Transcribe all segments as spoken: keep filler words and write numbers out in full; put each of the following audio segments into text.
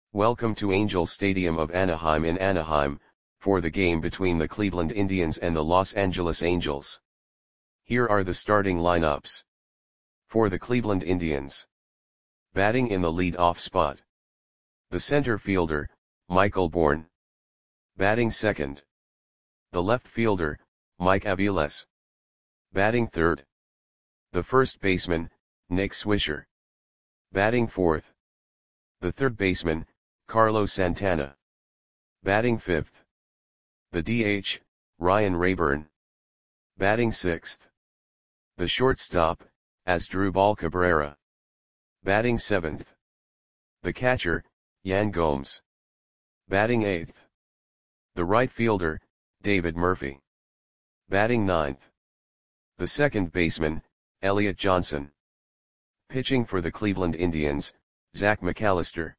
Welcome to Angel Stadium of Anaheim in Anaheim, for the game between the Cleveland Indians and the Los Angeles Angels. Here are the starting lineups. For the Cleveland Indians. Batting in the lead-off spot. The center fielder, Michael Bourn. Batting second. The left fielder, Mike Aviles. Batting third. The first baseman, Nick Swisher. Batting fourth. The third baseman, Carlos Santana. Batting fifth. The D H, Ryan Raburn. Batting sixth. The shortstop, Asdrubal Cabrera. Batting seventh. The catcher, Yan Gomes. Batting eighth. The right fielder, David Murphy. Batting ninth. The second baseman, Elliot Johnson. Pitching for the Cleveland Indians, Zach McAllister.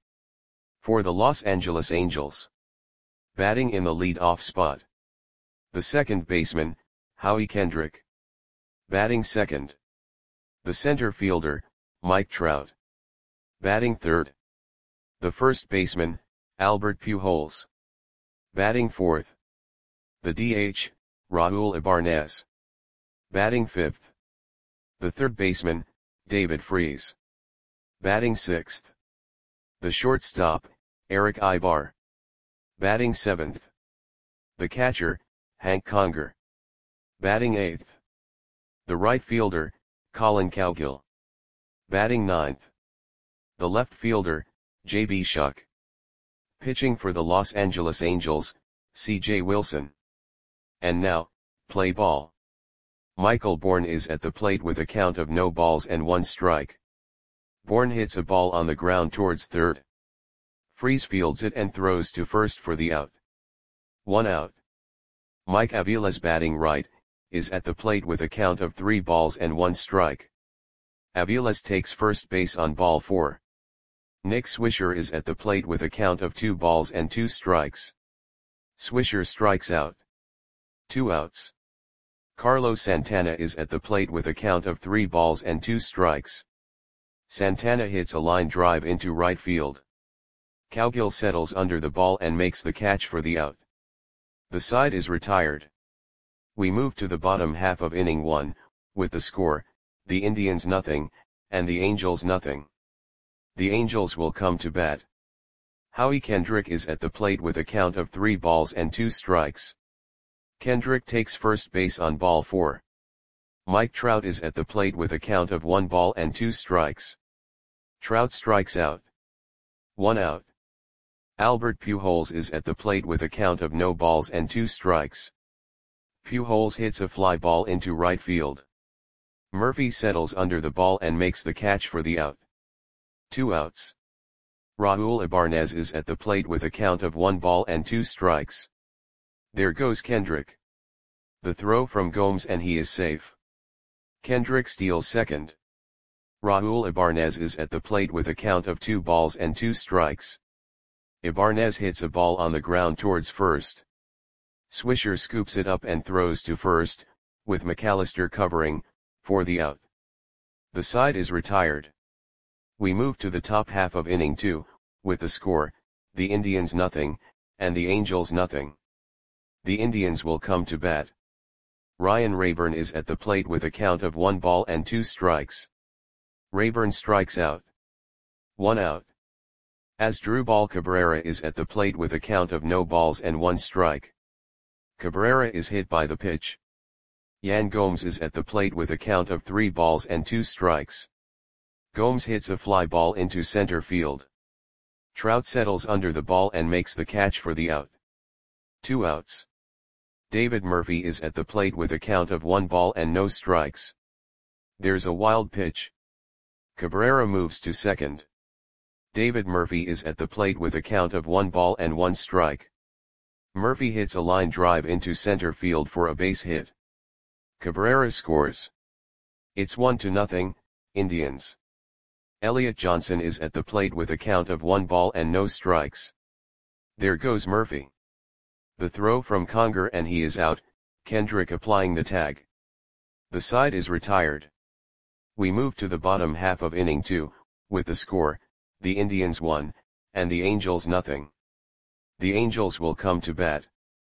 For the Los Angeles Angels. Batting in the lead-off spot. The second baseman, Howie Kendrick. Batting second. The center fielder, Mike Trout. Batting third. The first baseman, Albert Pujols. Batting fourth. The D H, Raul Ibarnez. Batting fifth. The third baseman, David Freese. Batting sixth. The shortstop, Eric Ibar. Batting seventh. The catcher, Hank Conger. Batting eighth. The right fielder, Colin Cowgill. Batting ninth. The left fielder, J B Shuck. Pitching for the Los Angeles Angels, C J Wilson. And now, play ball. Michael Bourn is at the plate with a count of no balls and one strike. Bourn hits a ball on the ground towards third. Freese fields it and throws to first for the out. One out. Mike Aviles, batting right, is at the plate with a count of three balls and one strike. Aviles takes first base on ball four. Nick Swisher is at the plate with a count of two balls and two strikes. Swisher strikes out. Two outs. Carlos Santana is at the plate with a count of three balls and two strikes. Santana hits a line drive into right field. Cowgill settles under the ball and makes the catch for the out. The side is retired. We move to the bottom half of inning one, with the score, the Indians nothing, and the Angels nothing. The Angels will come to bat. Howie Kendrick is at the plate with a count of three balls and two strikes. Kendrick takes first base on ball four. Mike Trout is at the plate with a count of one ball and two strikes. Trout strikes out. One out. Albert Pujols is at the plate with a count of no balls and two strikes. Pujols hits a fly ball into right field. Murphy settles under the ball and makes the catch for the out. Two outs. Raul Ibarnez is at the plate with a count of one ball and two strikes. There goes Kendrick. The throw from Gomes and he is safe. Kendrick steals second. Raul Ibarnez is at the plate with a count of two balls and two strikes. Ibarnez hits a ball on the ground towards first. Swisher scoops it up and throws to first, with McAllister covering, for the out. The side is retired. We move to the top half of inning two, with the score, the Indians nothing, and the Angels nothing. The Indians will come to bat. Ryan Raburn is at the plate with a count of one ball and two strikes. Raburn strikes out. One out. Asdrubal Cabrera is at the plate with a count of no balls and one strike. Cabrera is hit by the pitch. Yan Gomes is at the plate with a count of three balls and two strikes. Gomes hits a fly ball into center field. Trout settles under the ball and makes the catch for the out. Two outs. David Murphy is at the plate with a count of one ball and no strikes. There's a wild pitch. Cabrera moves to second. David Murphy is at the plate with a count of one ball and one strike. Murphy hits a line drive into center field for a base hit. Cabrera scores. It's one to nothing, Indians. Elliot Johnson is at the plate with a count of one ball and no strikes. There goes Murphy. The throw from Conger and he is out, Kendrick applying the tag. The side is retired. We move to the bottom half of inning two, with the score, the Indians one, and the Angels nothing. The Angels will come to bat.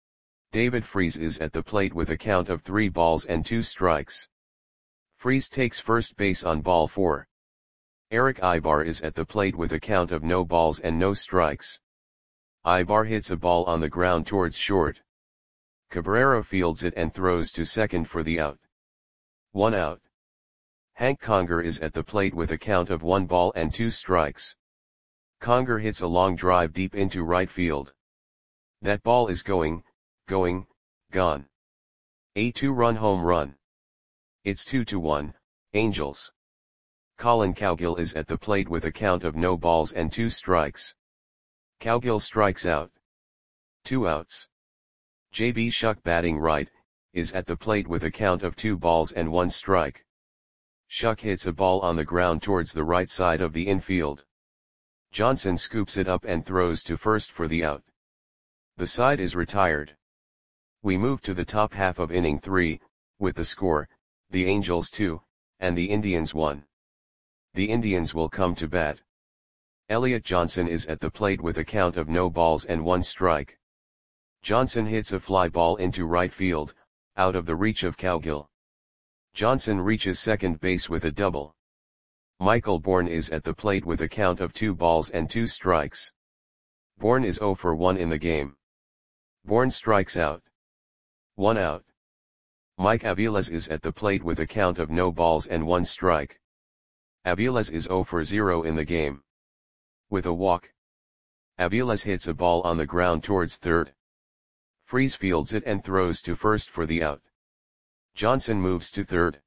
David Freese is at the plate with a count of three balls and two strikes. Freese takes first base on ball four. Eric Ibar is at the plate with a count of no balls and no strikes. Ibar hits a ball on the ground towards short. Cabrera fields it and throws to second for the out. One out. Hank Conger is at the plate with a count of one ball and two strikes. Conger hits a long drive deep into right field. That ball is going, going, gone. A two-run home run. It's two to one, Angels. Colin Cowgill is at the plate with a count of no balls and two strikes. Cowgill strikes out. Two outs. J B Shuck batting right, is at the plate with a count of two balls and one strike. Shuck hits a ball on the ground towards the right side of the infield. Johnson scoops it up and throws to first for the out. The side is retired. We move to the top half of inning three, with the score, the Angels two, and the Indians one. The Indians will come to bat. Elliot Johnson is at the plate with a count of no balls and one strike. Johnson hits a fly ball into right field, out of the reach of Cowgill. Johnson reaches second base with a double. Michael Bourne is at the plate with a count of two balls and two strikes. Bourne is oh for one in the game. Bourne strikes out. One out. Mike Aviles is at the plate with a count of no balls and one strike. Aviles is oh for zero in the game. With a walk. Aviles hits a ball on the ground towards third. Freese fields it and throws to first for the out. Johnson moves to third.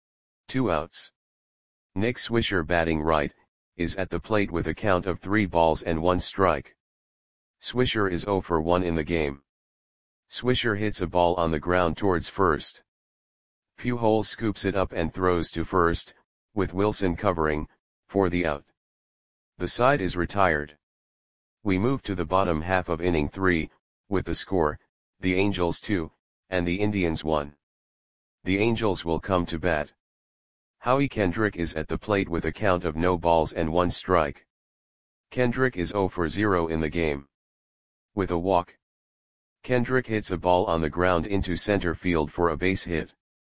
Two outs. Nick Swisher batting right, is at the plate with a count of three balls and one strike. Swisher is oh for one in the game. Swisher hits a ball on the ground towards first. Pujols scoops it up and throws to first, with Wilson covering, for the out. The side is retired. We move to the bottom half of inning three, with the score, the Angels two, and the Indians one. The Angels will come to bat. Howie Kendrick is at the plate with a count of no balls and one strike. Kendrick is oh for zero in the game. With a walk. Kendrick hits a ball on the ground into center field for a base hit.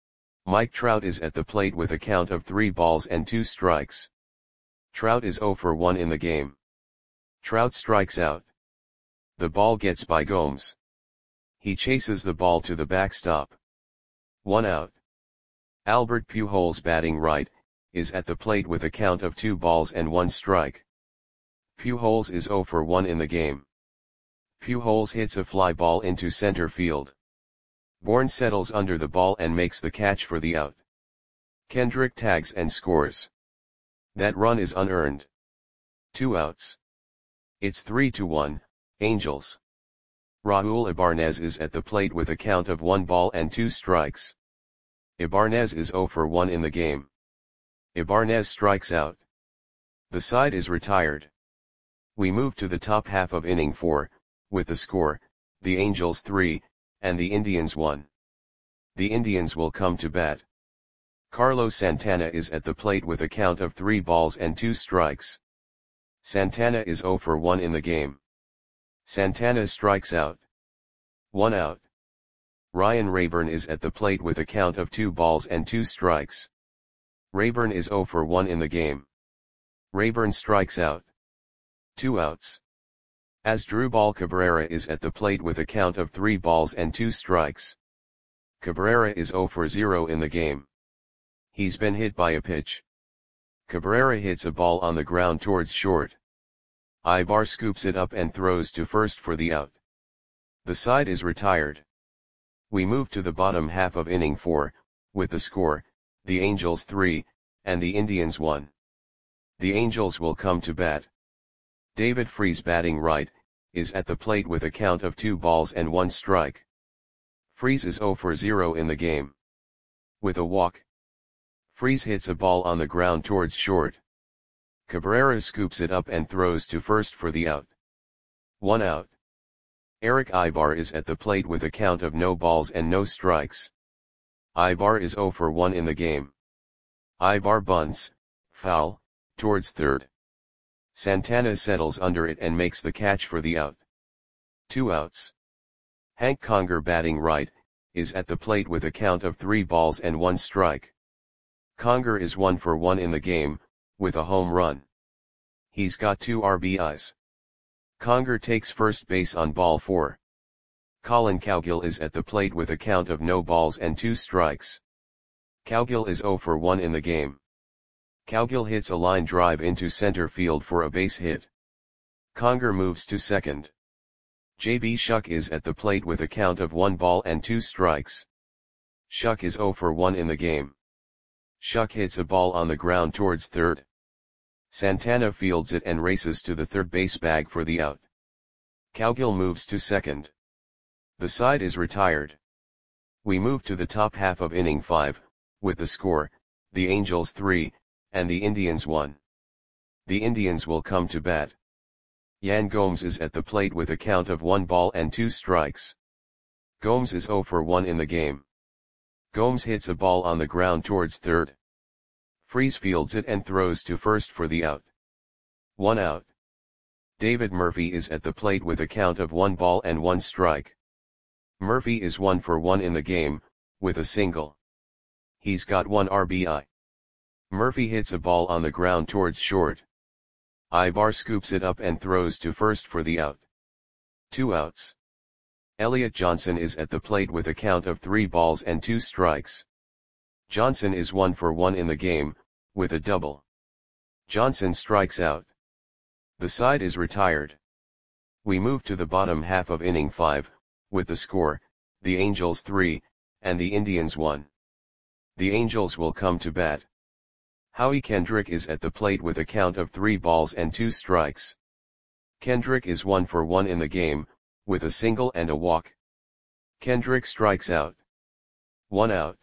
Mike Trout is at the plate with a count of three balls and two strikes. Trout is oh for one in the game. Trout strikes out. The ball gets by Gomes. He chases the ball to the backstop. One out. Albert Pujols batting right, is at the plate with a count of two balls and one strike. Pujols is oh for one in the game. Pujols hits a fly ball into center field. Bourne settles under the ball and makes the catch for the out. Kendrick tags and scores. That run is unearned. Two outs. It's three to one, Angels. Raul Ibanez is at the plate with a count of one ball and two strikes. Ibanez is oh for one in the game. Ibanez strikes out. The side is retired. We move to the top half of inning four, with the score, the Angels three, and the Indians one. The Indians will come to bat. Carlos Santana is at the plate with a count of three balls and two strikes. Santana is oh for one in the game. Santana strikes out. One out. Ryan Rayburn is at the plate with a count of two balls and two strikes. Rayburn is oh for one in the game. Rayburn strikes out. Two outs. Asdrubal Cabrera is at the plate with a count of three balls and two strikes. Cabrera is oh for zero in the game. He's been hit by a pitch. Cabrera hits a ball on the ground towards short. Ibar scoops it up and throws to first for the out. The side is retired. We move to the bottom half of inning four, with the score, the Angels three, and the Indians one. The Angels will come to bat. David Freese batting right, is at the plate with a count of two balls and one strike. Freese is oh for zero in the game. With a walk. Freese hits a ball on the ground towards short. Cabrera scoops it up and throws to first for the out. One out. Eric Ibar is at the plate with a count of no balls and no strikes. Ibar is oh for one in the game. Ibar bunts, foul, towards third. Santana settles under it and makes the catch for the out. Two outs. Hank Conger, batting right, is at the plate with a count of three balls and one strike. Conger is one for one in the game, with a home run. He's got two R B Is. Conger takes first base on ball four. Colin Cowgill is at the plate with a count of no balls and two strikes. Cowgill is zero for one in the game. Cowgill hits a line drive into center field for a base hit. Conger moves to second. J B Shuck is at the plate with a count of one ball and two strikes. Shuck is zero for one in the game. Shuck hits a ball on the ground towards third. Santana fields it and races to the third base bag for the out. Cowgill moves to second. The side is retired. We move to the top half of inning five, with the score, the Angels three, and the Indians one. The Indians will come to bat. Yan Gomes is at the plate with a count of one ball and two strikes. Gomes is zero for one in the game. Gomes hits a ball on the ground towards third. Freese fields it and throws to first for the out. One out. David Murphy is at the plate with a count of one ball and one strike. Murphy is one for one in the game, with a single. He's got one R B I. Murphy hits a ball on the ground towards short. Ibar scoops it up and throws to first for the out. Two outs. Elliot Johnson is at the plate with a count of three balls and two strikes. Johnson is one for one in the game, with a double. Johnson strikes out. The side is retired. We move to the bottom half of inning five, with the score, the Angels three, and the Indians one. The Angels will come to bat. Howie Kendrick is at the plate with a count of three balls and two strikes. Kendrick is one for one in the game, with a single and a walk. Kendrick strikes out. One out.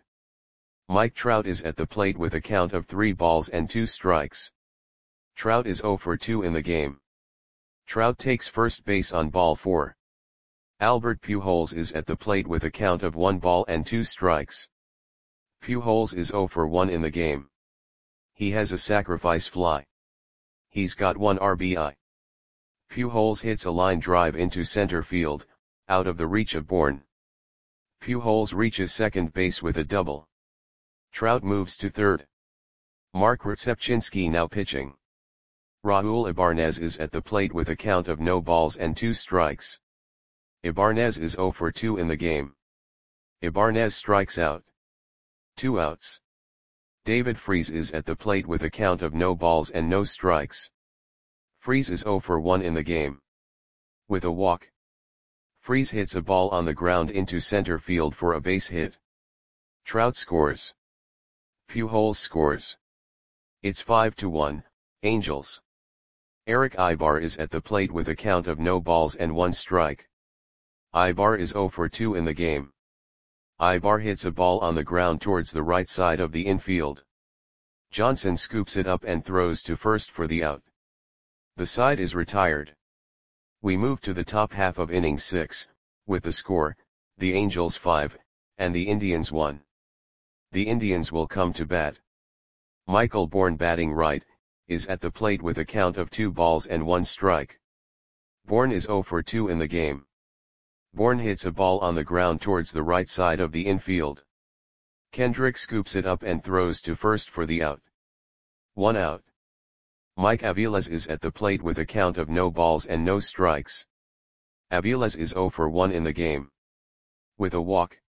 Mike Trout is at the plate with a count of three balls and two strikes. Trout is zero for two in the game. Trout takes first base on ball four. Albert Pujols is at the plate with a count of one ball and two strikes. Pujols is zero for one in the game. He has a sacrifice fly. He's got one R B I. Pujols hits a line drive into center field, out of the reach of Bourne. Pujols reaches second base with a double. Trout moves to third. Mark Rzepczynski now pitching. Raul Ibanez is at the plate with a count of no balls and two strikes. Ibanez is zero for two in the game. Ibanez strikes out. Two outs. David Freese is at the plate with a count of no balls and no strikes. Freese is zero for one in the game. With a walk. Freese hits a ball on the ground into center field for a base hit. Trout scores. Pujols scores. It's five to one, Angels. Eric Ibar is at the plate with a count of no balls and one strike. Ibar is zero for two in the game. Ibar hits a ball on the ground towards the right side of the infield. Johnson scoops it up and throws to first for the out. The side is retired. We move to the top half of inning six, with the score, the Angels five, and the Indians one. The Indians will come to bat. Michael Bourne, batting right, is at the plate with a count of two balls and one strike. Bourne is zero for two in the game. Bourne hits a ball on the ground towards the right side of the infield. Kendrick scoops it up and throws to first for the out. One out. Mike Aviles is at the plate with a count of no balls and no strikes. Aviles is zero for one in the game. With a walk.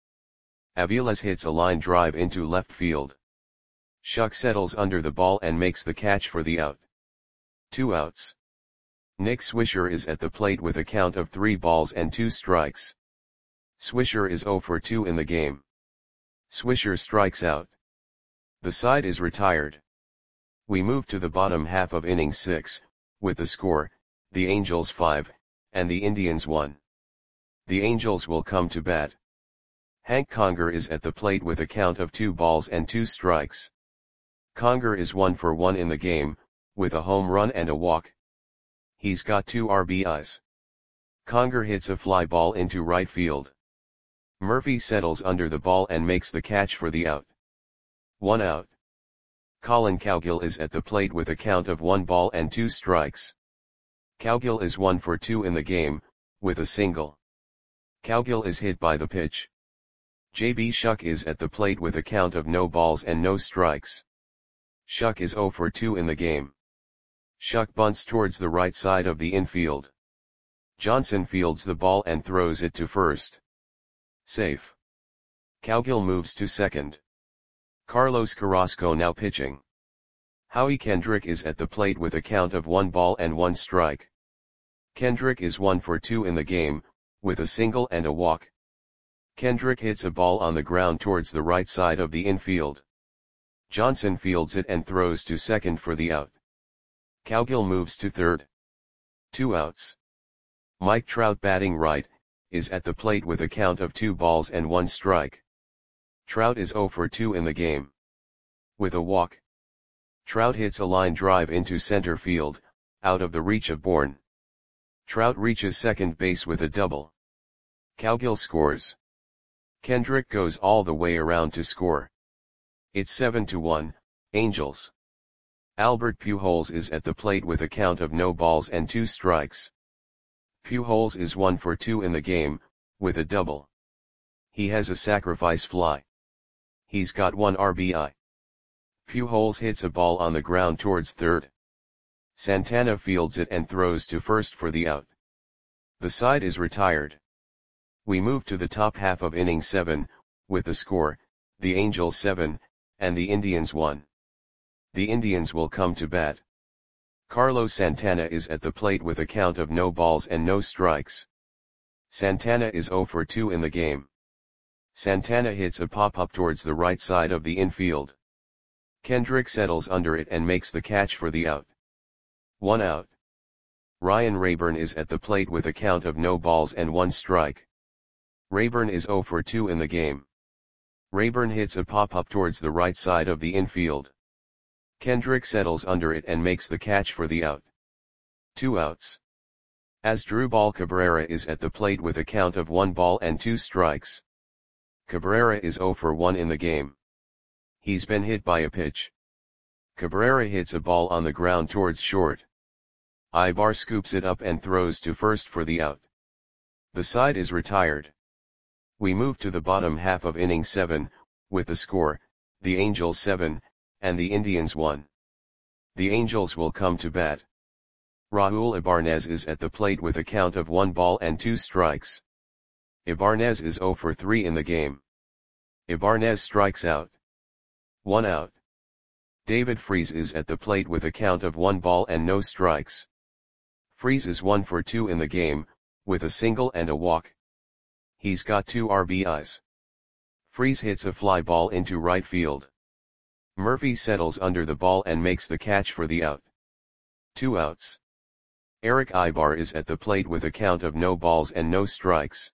Aviles hits a line drive into left field. Shuck settles under the ball and makes the catch for the out. Two outs. Nick Swisher is at the plate with a count of three balls and two strikes. Swisher is zero for two in the game. Swisher strikes out. The side is retired. We move to the bottom half of inning six, with the score, the Angels five, and the Indians one. The Angels will come to bat. Hank Conger is at the plate with a count of two balls and two strikes. Conger is one for one in the game, with a home run and a walk. He's got two R B Is. Conger hits a fly ball into right field. Murphy settles under the ball and makes the catch for the out. One out. Colin Cowgill is at the plate with a count of one ball and two strikes. Cowgill is one for two in the game, with a single. Cowgill is hit by the pitch. J B Shuck is at the plate with a count of no balls and no strikes. Shuck is zero for two in the game. Shuck bunts towards the right side of the infield. Johnson fields the ball and throws it to first. Safe. Cowgill moves to second. Carlos Carrasco now pitching. Howie Kendrick is at the plate with a count of one ball and one strike. Kendrick is one for two in the game, with a single and a walk. Kendrick hits a ball on the ground towards the right side of the infield. Johnson fields it and throws to second for the out. Cowgill moves to third. Two outs. Mike Trout batting right, is at the plate with a count of two balls and one strike. Trout is zero for two in the game. With a walk. Trout hits a line drive into center field, out of the reach of Bourne. Trout reaches second base with a double. Cowgill scores. Kendrick goes all the way around to score. It's seven to one, Angels. Albert Pujols is at the plate with a count of no balls and two strikes. Pujols is one for two in the game, with a double. He has a sacrifice fly. He's got one R B I. Pujols hits a ball on the ground towards third. Santana fields it and throws to first for the out. The side is retired. We move to the top half of inning seven, with the score, the Angels seven, and the Indians one. The Indians will come to bat. Carlos Santana is at the plate with a count of no balls and no strikes. Santana is zero for two in the game. Santana hits a pop-up towards the right side of the infield. Kendrick settles under it and makes the catch for the out. One out. Ryan Rayburn is at the plate with a count of no balls and one strike. Rayburn is zero for two in the game. Rayburn hits a pop-up towards the right side of the infield. Kendrick settles under it and makes the catch for the out. Two outs. Asdrubal Cabrera is at the plate with a count of one ball and two strikes. Cabrera is zero for one in the game. He's been hit by a pitch. Cabrera hits a ball on the ground towards short. Ibar scoops it up and throws to first for the out. The side is retired. We move to the bottom half of inning seven, with the score, the Angels seven, and the Indians one. The Angels will come to bat. Raul Ibanez is at the plate with a count of one ball and two strikes. Ibanez is zero for three in the game. Ibanez strikes out. One out. David Freese is at the plate with a count of one ball and no strikes. Freese is one for two in the game, with a single and a walk. He's got two R B Is. Freese hits a fly ball into right field. Murphy settles under the ball and makes the catch for the out. Two outs. Eric Ibar is at the plate with a count of no balls and no strikes.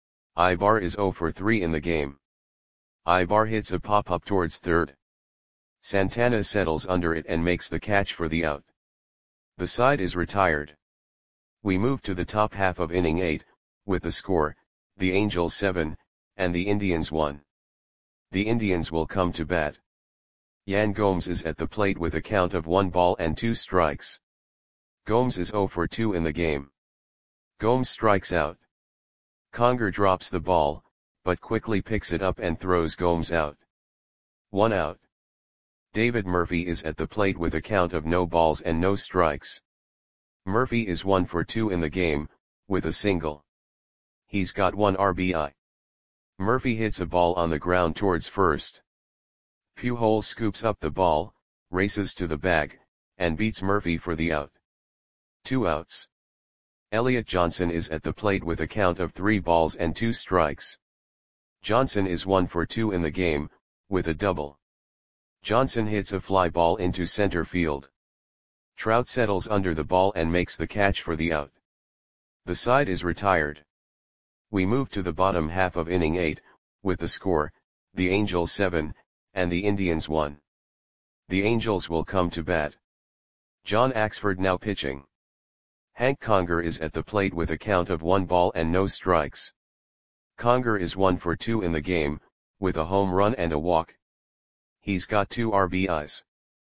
Ibar is zero for three in the game. Ibar hits a pop-up towards third. Santana settles under it and makes the catch for the out. The side is retired. We move to the top half of inning eight, with the score, the Angels seven, and the Indians one. The Indians will come to bat. Yan Gomes is at the plate with a count of one ball and two strikes. Gomes is zero for two in the game. Gomes strikes out. Conger drops the ball, but quickly picks it up and throws Gomes out. One out. David Murphy is at the plate with a count of no balls and no strikes. Murphy is one for two in the game, with a single. He's got one R B I. Murphy hits a ball on the ground towards first. Pujols scoops up the ball, races to the bag, and beats Murphy for the out. Two outs. Elliot Johnson is at the plate with a count of three balls and two strikes. Johnson is one for two in the game, with a double. Johnson hits a fly ball into center field. Trout settles under the ball and makes the catch for the out. The side is retired. We move to the bottom half of inning eight, with the score, the Angels seven, and the Indians one. The Angels will come to bat. John Axford now pitching. Hank Conger is at the plate with a count of one ball and no strikes. Conger is one for two in the game, with a home run and a walk. He's got two R B Is.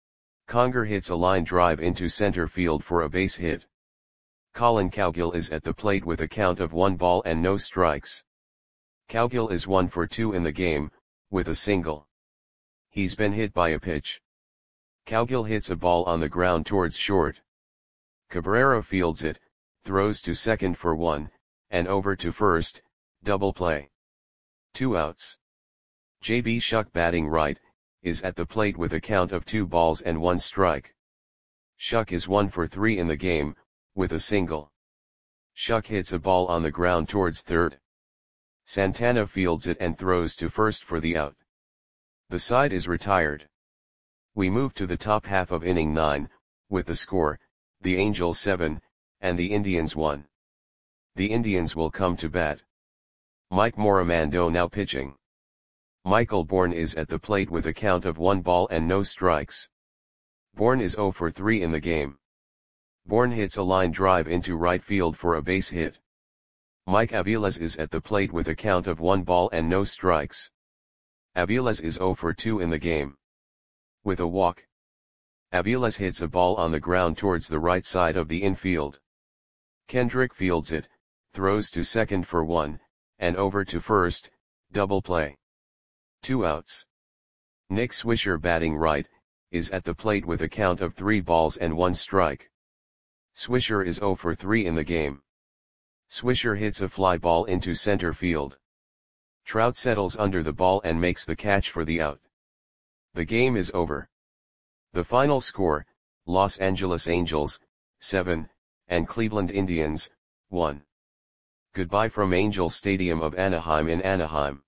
Conger hits a line drive into center field for a base hit. Colin Cowgill is at the plate with a count of one ball and no strikes. Cowgill is one for two in the game, with a single. He's been hit by a pitch. Cowgill hits a ball on the ground towards short. Cabrera fields it, throws to second for one, and over to first, double play. Two outs. J B Shuck, batting right, is at the plate with a count of two balls and one strike. Shuck is one for three in the game, with a single. Shuck hits a ball on the ground towards third. Santana fields it and throws to first for the out. The side is retired. We move to the top half of inning nine, with the score, the Angels seven, and the Indians one. The Indians will come to bat. Mike Morimando now pitching. Michael Bourn is at the plate with a count of one ball and no strikes. Bourn is zero for three in the game. Bourn hits a line drive into right field for a base hit. Mike Aviles is at the plate with a count of one ball and no strikes. Aviles is zero for two in the game. With a walk. Aviles hits a ball on the ground towards the right side of the infield. Kendrick fields it, throws to second for one, and over to first, double play. Two outs. Nick Swisher, batting right, is at the plate with a count of three balls and one strike. Swisher is zero for three in the game. Swisher hits a fly ball into center field. Trout settles under the ball and makes the catch for the out. The game is over. The final score, Los Angeles Angels, seven, and Cleveland Indians, one. Goodbye from Angel Stadium of Anaheim in Anaheim.